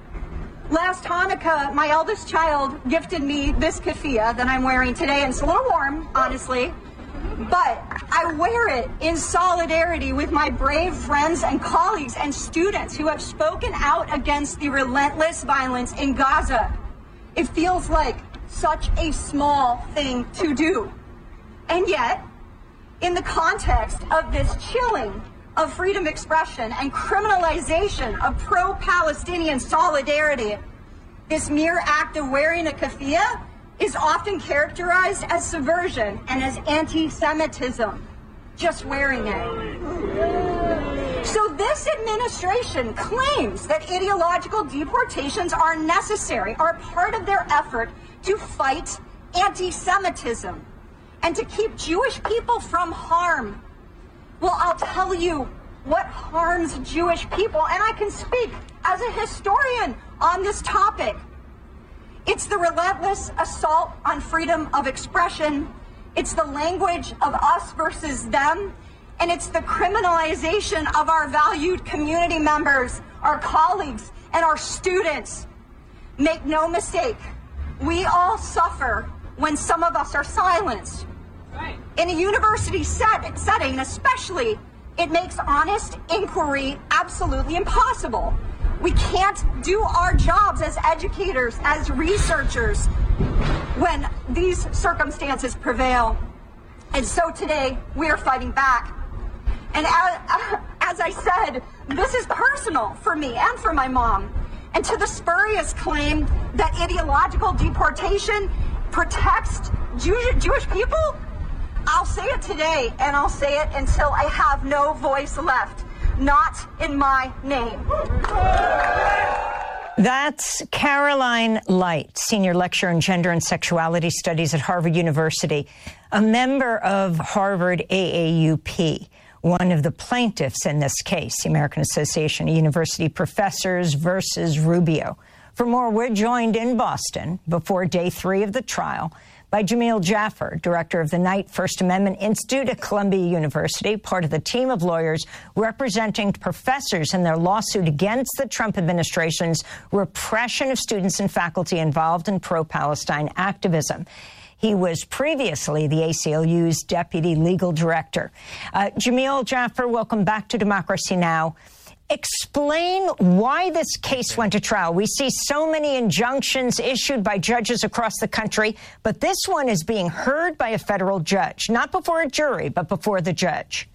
Last Hanukkah, my eldest child gifted me this keffiyeh that I'm wearing today, and it's a little warm, honestly. but I wear it in solidarity with my brave friends and colleagues and students who have spoken out against the relentless violence in Gaza. It feels like such a small thing to do. And yet, in the context of this chilling of freedom of expression and criminalization of pro-Palestinian solidarity, this mere act of wearing a keffiyeh is often characterized as subversion and as anti-Semitism, just wearing it. So this administration claims that ideological deportations are necessary, are part of their effort to fight anti-Semitism and to keep Jewish people from harm. Well, I'll tell you what harms Jewish people, and I can speak as a historian on this topic. It's the relentless assault on freedom of expression. It's the language of us versus them. And it's the criminalization of our valued community members, our colleagues, and our students. Make no mistake, we all suffer when some of us are silenced. Right. In a university set, setting especially, it makes honest inquiry absolutely impossible. We can't do our jobs as educators, as researchers, when these circumstances prevail. And so today, we are fighting back. And as, as I said, this is personal for me and for my mom. And to the spurious claim that ideological deportation protects Jewish, Jewish people, I'll say it today, and I'll say it until I have no voice left. Not in my name. That's Caroline Light, senior lecturer in gender and sexuality studies at Harvard University, a member of Harvard A A U P, one of the plaintiffs in this case, the American Association of University Professors versus Rubio. For more, we're joined in Boston before day three of the trial by Jamil Jaffer, director of the Knight First Amendment Institute at Columbia University, part of the team of lawyers representing professors in their lawsuit against the Trump administration's repression of students and faculty involved in pro-Palestine activism. He was previously the A C L U's deputy legal director. Uh, Jamil Jaffer, welcome back to Democracy Now! Explain why this case went to trial. We see so many injunctions issued by judges across the country, but this one is being heard by a federal judge, not before a jury, but before the judge.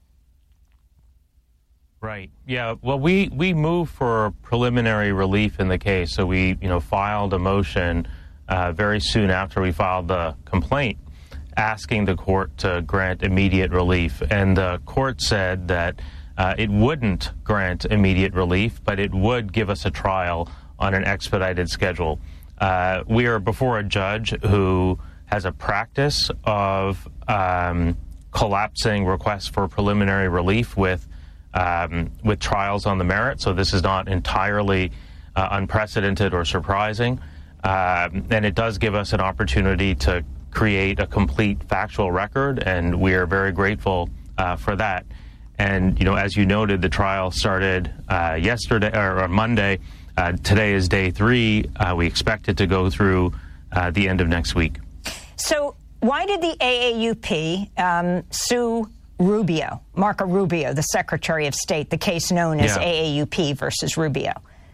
Right. Yeah. Well, we, we moved for preliminary relief in the case. So we, you know, filed a motion uh, very soon after we filed the complaint, asking the court to grant immediate relief. And the court said that Uh, it wouldn't grant immediate relief, but it would give us a trial on an expedited schedule. Uh, we are before a judge who has a practice of um, collapsing requests for preliminary relief with um, with trials on the merit. So this is not entirely uh, unprecedented or surprising, um, and it does give us an opportunity to create a complete factual record, and we are very grateful uh, for that. And, you know, as you noted, the trial started uh, yesterday or, or Monday. Uh, today is day three. Uh, we expect it to go through uh, the end of next week. So why did the A A U P um, sue Rubio, Marco Rubio, the Secretary of State, the case known as yeah. A A U P versus Rubio?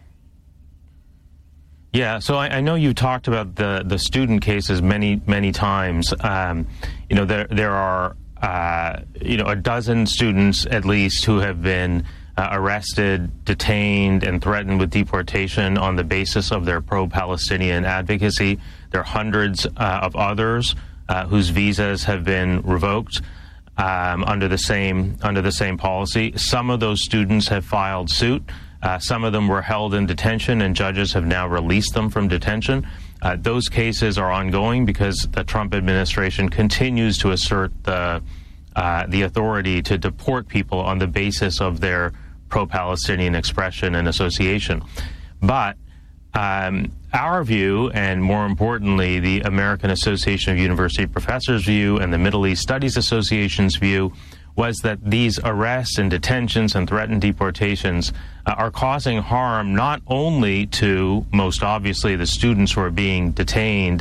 Yeah, so I, I know you've talked about the, the student cases many, many times. Um, you know, there, there are Uh, you know, a dozen students at least who have been uh, arrested, detained, and threatened with deportation on the basis of their pro-Palestinian advocacy. There are hundreds uh, of others uh, whose visas have been revoked um, under the same under the same policy. Some of those students have filed suit. Uh, some of them were held in detention, and judges have now released them from detention. Uh, those cases are ongoing because the Trump administration continues to assert the uh, the authority to deport people on the basis of their pro-Palestinian expression and association. But um, our view, and more importantly, the American Association of University Professors' view and the Middle East Studies Association's view, was that these arrests and detentions and threatened deportations uh, are causing harm not only to, most obviously, the students who are being detained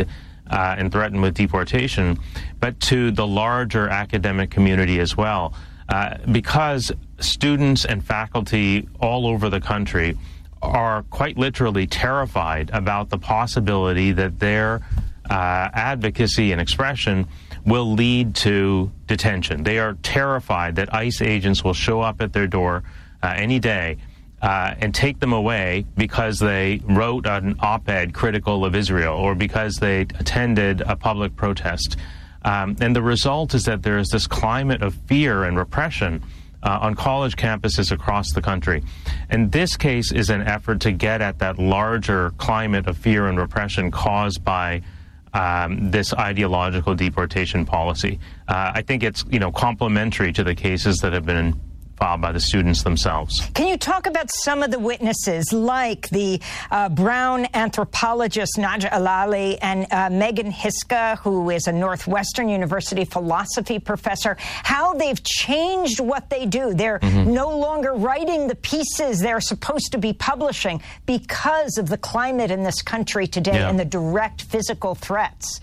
uh, and threatened with deportation, but to the larger academic community as well. Uh, because students and faculty all over the country are quite literally terrified about the possibility that their uh, advocacy and expression will lead to detention. They are terrified that ICE agents will show up at their door uh, any day uh, and take them away because they wrote an op-ed critical of Israel or because they attended a public protest. Um, and the result is that there is this climate of fear and repression uh, on college campuses across the country. And this case is an effort to get at that larger climate of fear and repression caused by um, this ideological deportation policy. Uh, I think it's, you know, complementary to the cases that have been filed by the students themselves. Can you talk about some of the witnesses, like the uh, Brown anthropologist Nadia Alali and uh, Megan Hiska, who is a Northwestern University philosophy professor, how they've changed what they do? They're mm-hmm. no longer writing the pieces they're supposed to be publishing because of the climate in this country today yeah. and the direct physical threats.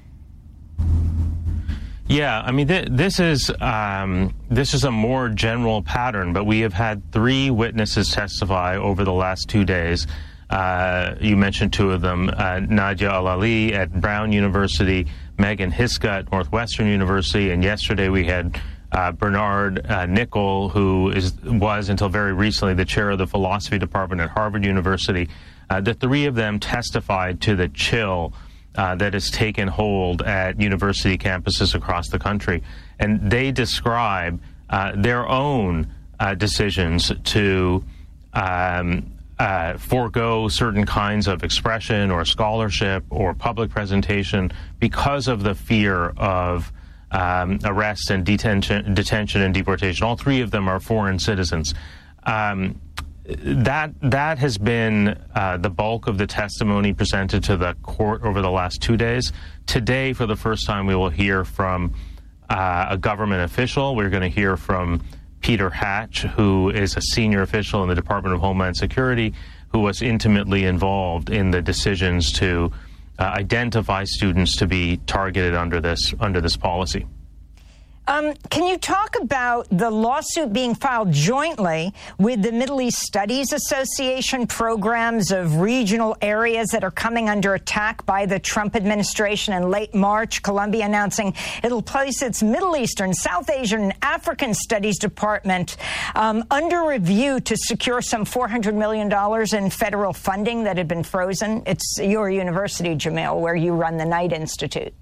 Yeah, I mean, th this is um, this is a more general pattern, but we have had three witnesses testify over the last two days. Uh, you mentioned two of them, uh, Nadia Alali at Brown University, Megan Hiska at Northwestern University, and yesterday we had uh, Bernard uh, Nickel, who is was until very recently the chair of the philosophy department at Harvard University. Uh, the three of them testified to the chill Uh, that has taken hold at university campuses across the country. And they describe uh, their own uh, decisions to um, uh, forego certain kinds of expression or scholarship or public presentation because of the fear of um, arrest and detention, detention and deportation. All three of them are foreign citizens. Um, That that has been uh, the bulk of the testimony presented to the court over the last two days. Today, for the first time, we will hear from uh, a government official. We're going to hear from Peter Hatch, who is a senior official in the Department of Homeland Security, who was intimately involved in the decisions to uh, identify students to be targeted under this under this policy. Um, can you talk about the lawsuit being filed jointly with the Middle East Studies Association, programs of regional areas that are coming under attack by the Trump administration? In late March, Columbia announcing it'll place its Middle Eastern, South Asian, and African Studies Department um, under review to secure some four hundred million dollars in federal funding that had been frozen. It's your university, Jamil, where you run the Knight Institute.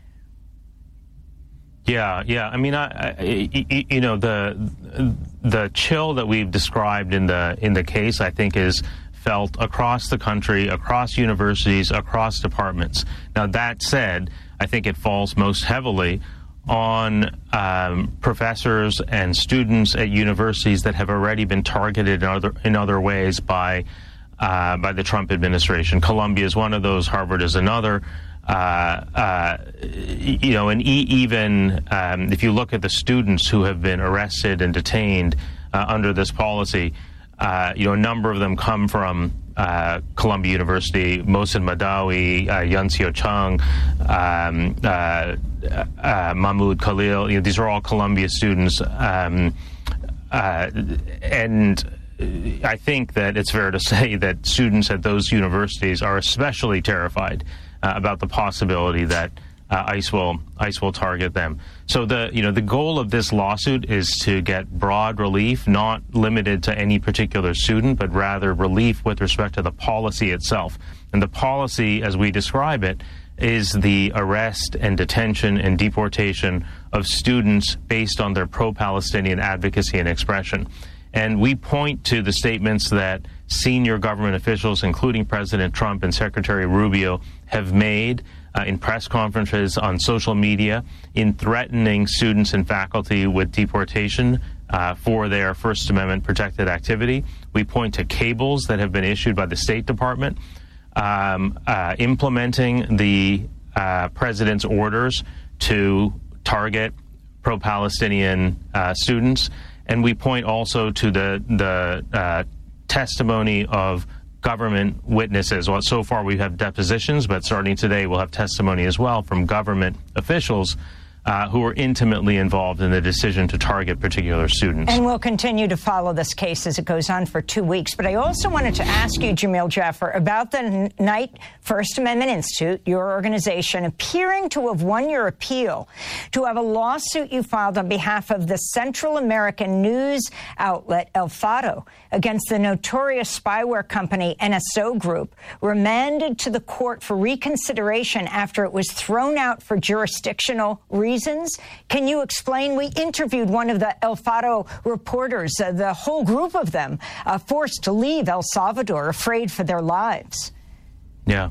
Yeah, yeah. I mean, I, I, you know, the the chill that we've described in the in the case, I think, is felt across the country, across universities, across departments. Now, that said, I think it falls most heavily on um, professors and students at universities that have already been targeted in other in other ways by uh, by the Trump administration. Columbia is one of those. Harvard is another. Uh, uh, you know, and e even um, if you look at the students who have been arrested and detained uh, under this policy, uh, you know, a number of them come from uh, Columbia University. Mohsen Madawi, uh, Yunseo Chung, um, uh, uh, Mahmoud Khalil. You know, these are all Columbia students, um, uh, and I think that it's fair to say that students at those universities are especially terrified Uh, about the possibility that uh, ICE will ICE will target them. So the you know the goal of this lawsuit is to get broad relief, not limited to any particular student, but rather relief with respect to the policy itself. And the policy, as we describe it, is the arrest and detention and deportation of students based on their pro-Palestinian advocacy and expression. And we point to the statements that senior government officials, including President Trump and Secretary Rubio, have made uh, in press conferences, on social media, in threatening students and faculty with deportation uh, for their First Amendment protected activity. We point to cables that have been issued by the State Department um, uh, implementing the uh, president's orders to target pro-Palestinian uh, students. And we point also to the, the uh, testimony of government witnesses. Well, so far we have depositions, but starting today we'll have testimony as well from government officials Uh, who are intimately involved in the decision to target particular students. And we'll continue to follow this case as it goes on for two weeks. But I also wanted to ask you, Jamil Jaffer, about the Knight First Amendment Institute, your organization, appearing to have won your appeal to have a lawsuit you filed on behalf of the Central American news outlet El Faro against the notorious spyware company N S O Group, remanded to the court for reconsideration after it was thrown out for jurisdictional reasons. Reasons. Can you explain? We interviewed one of the El Faro reporters, uh, the whole group of them, uh, forced to leave El Salvador, afraid for their lives. Yeah.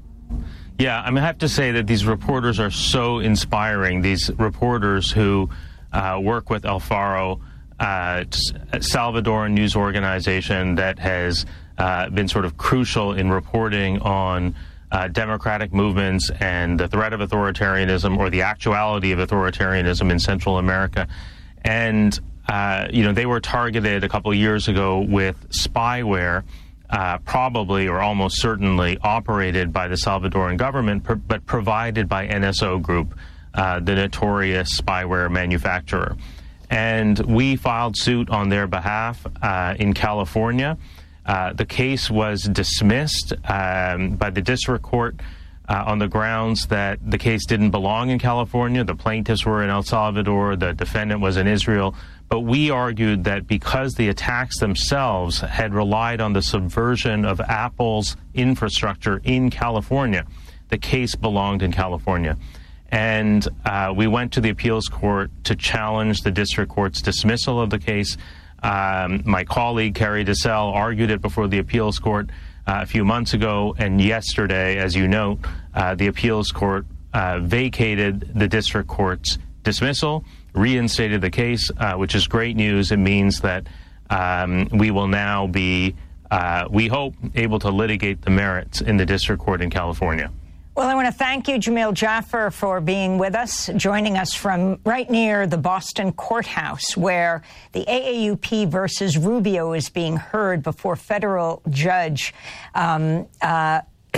Yeah, I mean, I have to say that these reporters are so inspiring. These reporters who uh, work with El Faro, uh, Salvadoran news organization that has uh, been sort of crucial in reporting on Uh, democratic movements and the threat of authoritarianism or the actuality of authoritarianism in Central America. And, uh, you know, they were targeted a couple of years ago with spyware, uh, probably or almost certainly operated by the Salvadoran government, pr- but provided by N S O Group, uh, the notorious spyware manufacturer. And we filed suit on their behalf uh, in California. Uh, the case was dismissed um, by the district court uh, on the grounds that the case didn't belong in California. The plaintiffs were in El Salvador. The defendant was in Israel. But we argued that because the attacks themselves had relied on the subversion of Apple's infrastructure in California, the case belonged in California. And uh, we went to the appeals court to challenge the district court's dismissal of the case. Um, my colleague, Carrie DeSalle, argued it before the appeals court uh, a few months ago, and yesterday, as you note, uh, the appeals court uh, vacated the district court's dismissal, reinstated the case, uh, which is great news. It means that um, we will now be, uh, we hope, able to litigate the merits in the district court in California. Well, I want to thank you, Jamil Jaffer, for being with us, joining us from right near the Boston courthouse, where the A A U P versus Rubio is being heard before federal judge. Um, uh,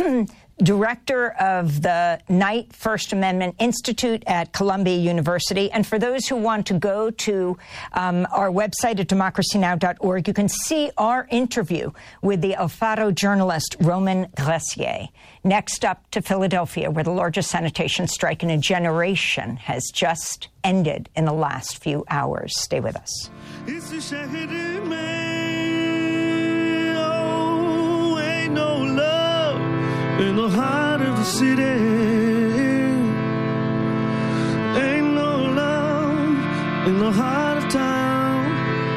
Director of the Knight First Amendment Institute at Columbia University. And for those who want to go to um, our website at democracy now dot org, you can see our interview with the El Faro journalist Roman Gressier. Next up to Philadelphia, where the largest sanitation strike in a generation has just ended in the last few hours. Stay with us. In the heart of the city, ain't no love in the heart of town,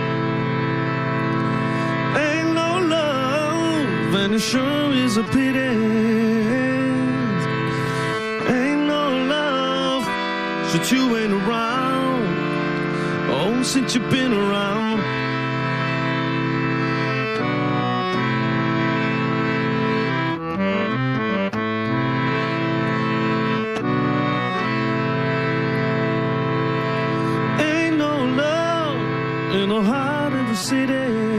ain't no love, and it sure is a pity, ain't no love since you ain't around, oh, since you've been around. In the heart of the city.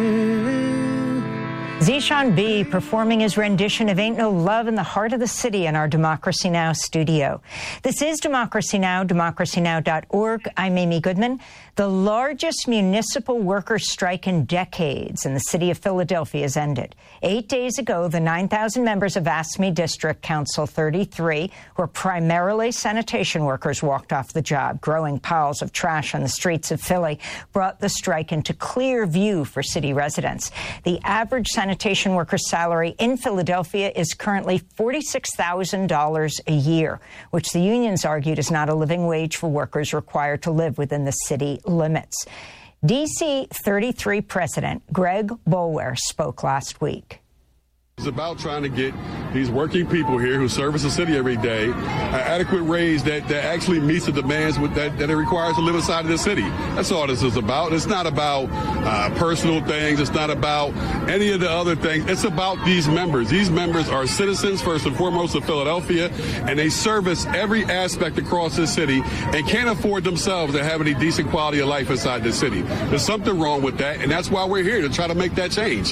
Zeshan B performing his rendition of Ain't No Love in the Heart of the City in our Democracy Now! Studio. This is Democracy Now!, democracy now dot org. I'm Amy Goodman. The largest municipal workers' strike in decades in the city of Philadelphia has ended. Eight days ago, the nine thousand members of AFSCME District Council thirty-three, who are primarily sanitation workers, walked off the job. Growing piles of trash on the streets of Philly brought the strike into clear view for city residents. The average sanitation worker's salary in Philadelphia is currently forty-six thousand dollars a year, which the unions argued is not a living wage for workers required to live within the city limits. D C thirty-three President Greg Boulware spoke last week. It's about trying to get these working people here who service the city every day an adequate raise that, that actually meets the demands with, that, that it requires to live inside of the city. That's all this is about. It's not about uh, personal things. It's not about any of the other things. It's about these members. These members are citizens, first and foremost, of Philadelphia, and they service every aspect across this city and can't afford themselves to have any decent quality of life inside the city. There's something wrong with that, and that's why we're here, to try to make that change.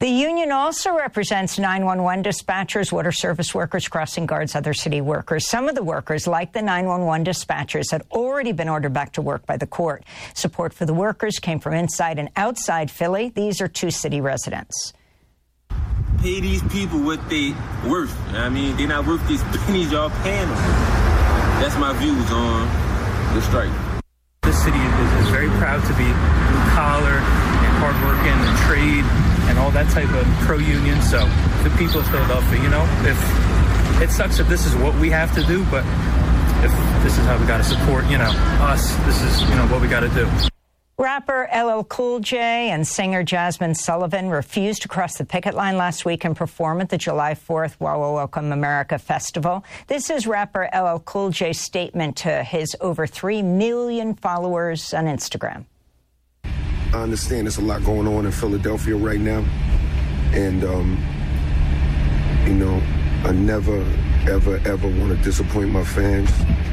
The union also represents nine one one dispatchers, water service workers, crossing guards, other city workers. Some of the workers, like the nine one one dispatchers, had already been ordered back to work by the court. Support for the workers came from inside and outside Philly. These are two city residents. Pay these people what they worth. I mean, they're not worth these pennies y'all paying them. That's my views on the strike. This city is, is very proud to be blue collar and hardworking and trade and all that type of pro-union. So the people of Philadelphia, you know, if it sucks if this is what we have to do, but if this is how we got to support, you know, us, this is, you know, what we got to do. Rapper L L Cool J and singer Jasmine Sullivan refused to cross the picket line last week and perform at the July fourth Wawa Welcome America Festival. This is rapper L L Cool J's statement to his over three million followers on Instagram. I understand there's a lot going on in Philadelphia right now. And, um, you know, I never, ever, ever want to disappoint my fans.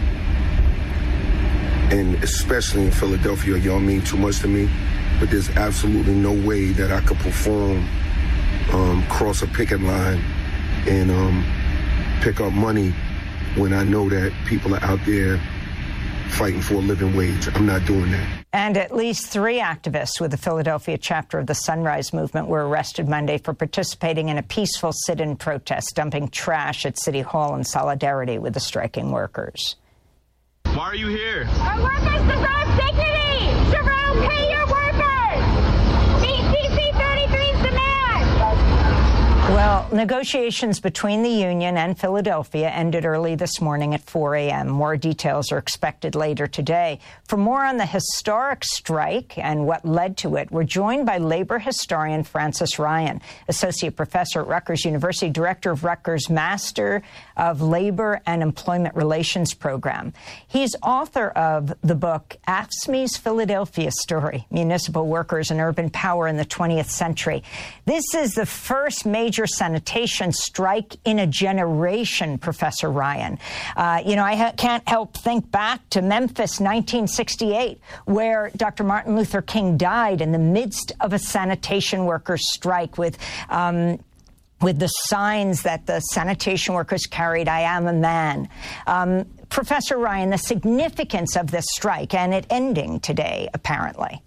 And especially in Philadelphia, y'all mean too much to me. But there's absolutely no way that I could perform, um, cross a picket line and um, pick up money when I know that people are out there fighting for a living wage. I'm not doing that. And at least three activists with the Philadelphia chapter of the Sunrise Movement were arrested Monday for participating in a peaceful sit-in protest, dumping trash at City Hall in solidarity with the striking workers. Why are you here? Our workers deserve dignity! Jerome, pay your workers! Meet D C thirty-three's demand! Well, negotiations between the union and Philadelphia ended early this morning at four a m More details are expected later today. For more on the historic strike and what led to it, we're joined by labor historian Francis Ryan, Associate Professor at Rutgers University, Director of Rutgers' Master of Labor and Employment Relations Program. He's author of the book A F S M E's Philadelphia Story, Municipal Workers and Urban Power in the twentieth Century. This is the first major sanitation strike in a generation, Professor Ryan. Uh, you know, I ha- can't help think back to Memphis, nineteen sixty-eight, where Doctor Martin Luther King died in the midst of a sanitation workers' strike with um, with the signs that the sanitation workers carried, "I am a man." Um, Professor Ryan, the significance of this strike and it ending today, apparently.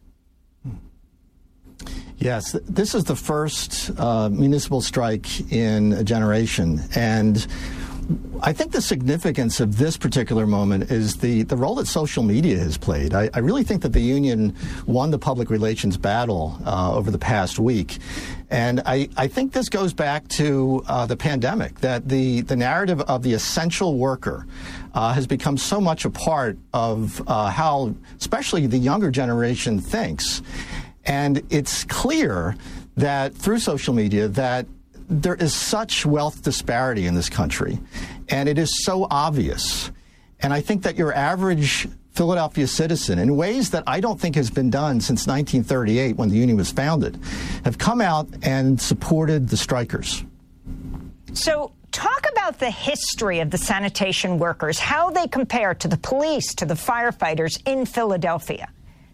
Yes, this is the first uh, municipal strike in a generation. And I think the significance of this particular moment is the, the role that social media has played. I, I really think that the union won the public relations battle uh, over the past week. And I, I think this goes back to uh, the pandemic, that the, the narrative of the essential worker uh, has become so much a part of uh, how especially the younger generation thinks. And it's clear that through social media that there is such wealth disparity in this country, and it is so obvious. And I think that your average Philadelphia citizen, in ways that I don't think has been done since nineteen thirty-eight when the union was founded, have come out and supported the strikers. So talk about the history of the sanitation workers, how they compare to the police, to the firefighters in Philadelphia.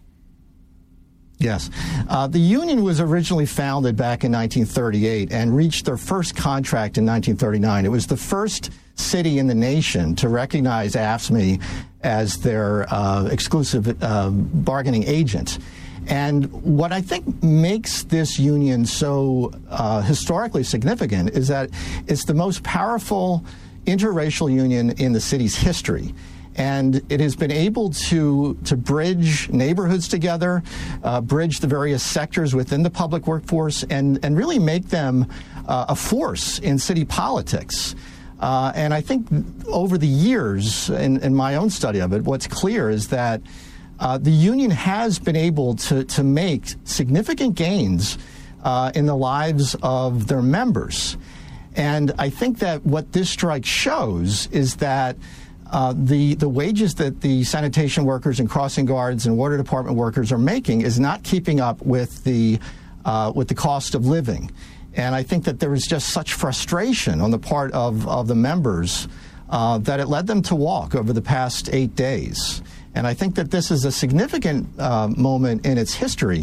Yes. Uh, the union was originally founded back in nineteen thirty-eight and reached their first contract in nineteen thirty-nine. It was the first city in the nation to recognize A F S M E as their uh, exclusive uh, bargaining agent. And what I think makes this union so uh, historically significant is that it's the most powerful interracial union in the city's history. And it has been able to to bridge neighborhoods together, uh, bridge the various sectors within the public workforce, and, and really make them uh, a force in city politics. Uh, and I think over the years, in, in my own study of it, what's clear is that uh, the union has been able to, to make significant gains uh, in the lives of their members. And I think that what this strike shows is that Uh, the, the wages that the sanitation workers and crossing guards and water department workers are making is not keeping up with the, uh, with the cost of living. And I think that there is just such frustration on the part of, of the members uh, that it led them to walk over the past eight days. And I think that this is a significant uh, moment in its history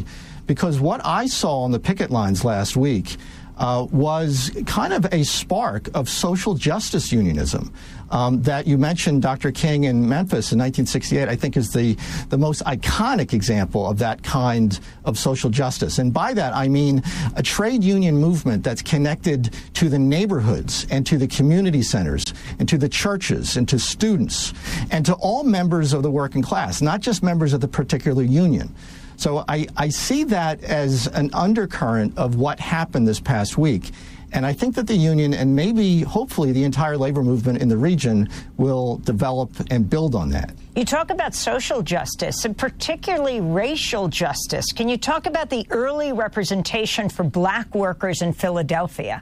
because what I saw on the picket lines last week uh, was kind of a spark of social justice unionism. Um, that you mentioned Doctor King in Memphis in nineteen sixty-eight, I think is the, the most iconic example of that kind of social justice. And by that, I mean a trade union movement that's connected to the neighborhoods and to the community centers and to the churches and to students and to all members of the working class, not just members of the particular union. So I, I see that as an undercurrent of what happened this past week. And I think that the union and maybe, hopefully, the entire labor movement in the region will develop and build on that. You talk about social justice and particularly racial justice. Can you talk about the early representation for black workers in Philadelphia?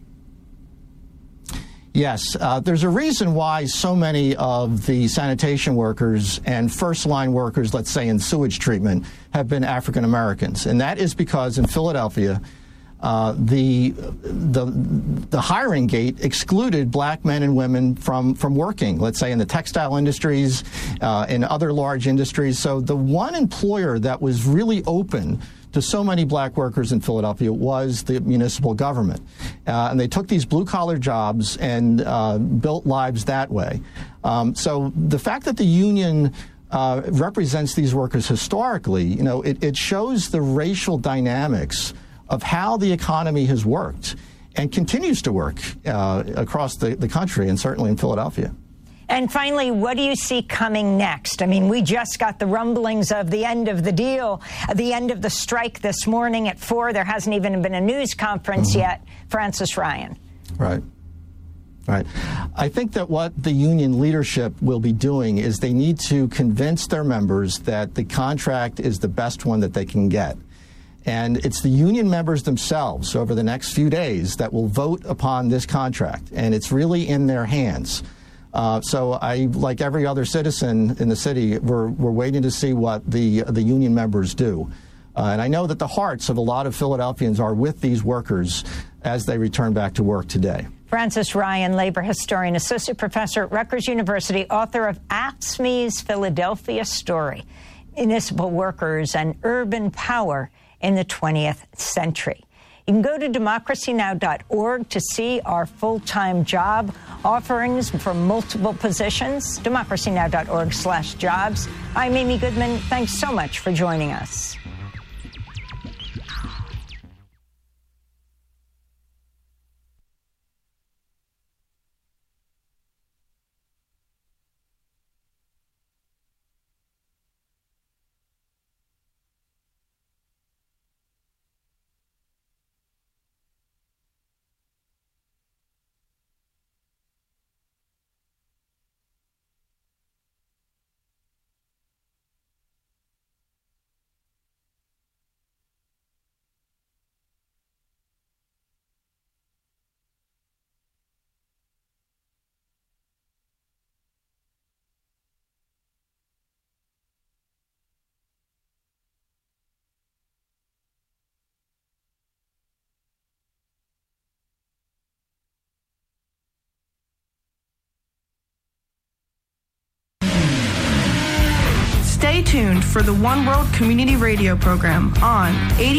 Yes, uh, there's a reason why so many of the sanitation workers and first-line workers, let's say in sewage treatment, have been African Americans. And that is because in Philadelphia, Uh, the, the the hiring gate excluded black men and women from, from working, let's say in the textile industries, uh, in other large industries. So the one employer that was really open to so many black workers in Philadelphia was the municipal government. Uh, and they took these blue-collar jobs and uh, built lives that way. Um, so the fact that the union uh, represents these workers historically, you know, it, it shows the racial dynamics of how the economy has worked and continues to work uh, across the, the country and certainly in Philadelphia. And finally, what do you see coming next? I mean, we just got the rumblings of the end of the deal, the end of the strike this morning at four. There hasn't even been a news conference mm-hmm. yet. Francis Ryan. Right. Right. I think that what the union leadership will be doing is they need to convince their members that the contract is the best one that they can get. And it's the union members themselves over the next few days that will vote upon this contract. And it's really in their hands. Uh, so I, like every other citizen in the city, we're, we're waiting to see what the, the union members do. Uh, and I know that the hearts of a lot of Philadelphians are with these workers as they return back to work today. Francis Ryan, labor historian, associate professor at Rutgers University, author of AFSCME's Philadelphia Story, Municipal Workers and Urban Power in the twentieth century. You can go to democracy now dot org to see our full-time job offerings for multiple positions, democracy now dot org slash jobs. I'm Amy Goodman. Thanks so much for joining us. Stay tuned for the One World Community Radio program on eighty